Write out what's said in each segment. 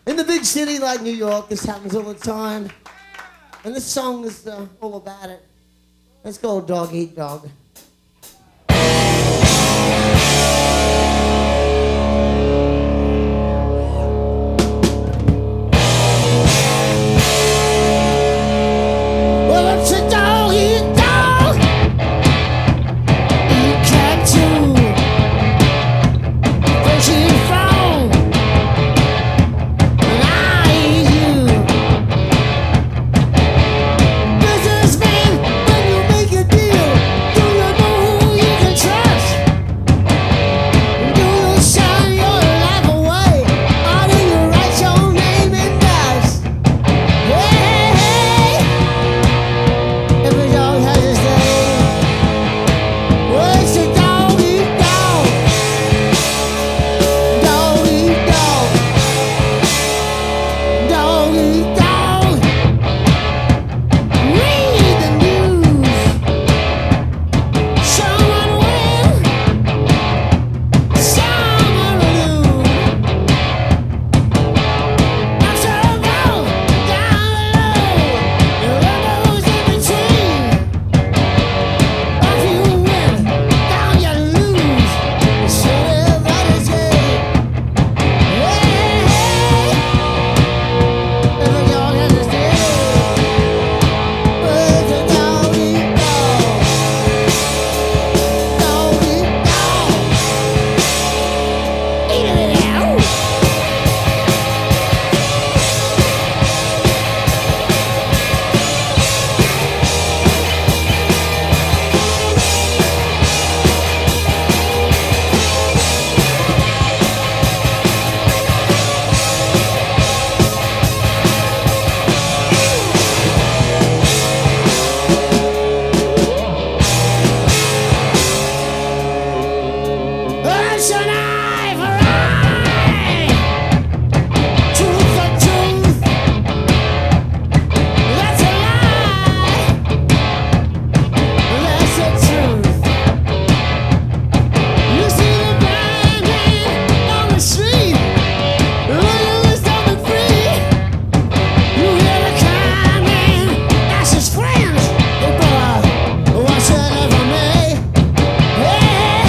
In the big city like New York, this happens all the time. And this song is all about it. Let's go, Dog Eat Dog. Well, it's a dog eat dog. Eat cat too. Where's she from? And I eat you. Businessman, when you make a deal, do you know who you can trust? Do you sign your life away, or do you write your name in dust? Hey, hey, every dog has his day. Well, it's a dog eat dog. Dog eat dog. Dog eat dog. Read the news. Someone win, someone lose. After a roll, down low, the road in between. If you win, down you lose. It's everybody's game. Hey, every dog has his day. Well, it's a dog eat dog. Dog eat dog. Eat it out. It's an eye for eye, tooth for tooth. That's a lie. That's the truth. You see the blind man on the street, looking something free. You hear the kind man ask his friends, "Hey, brother, what's in it for me?" Hey,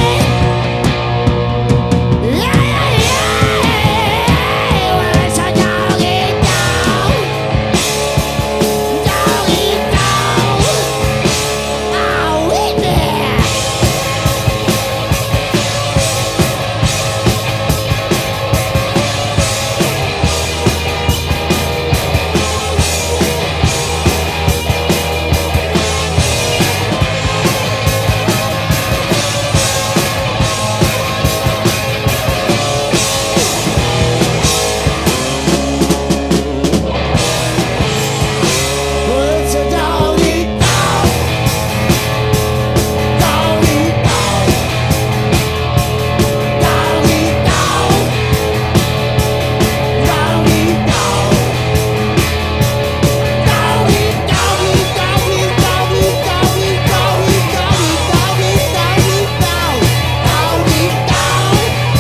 yeah, yeah, yeah. Well, it's a dog eat dog. Dog eat dog. Oh, eat me. Well, it's a dog eat dog. Dog eat dog. Dog eat dog. Dog eat dog. Dog eat dog. Eat dog. Eat dog. Eat dog. Eat dog. Eat dog. Eat dog. Eat dog. Dog eat dog.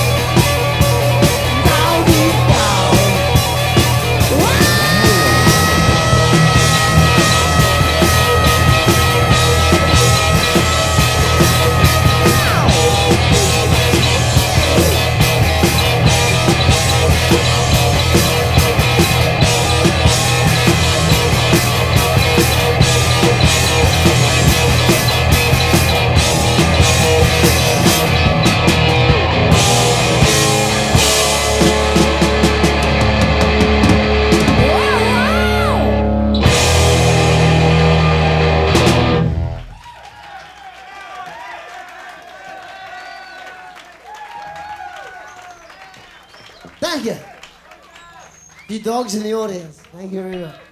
Dog eat dog. Wow! Thank you. You dogs in the audience. Thank you very much.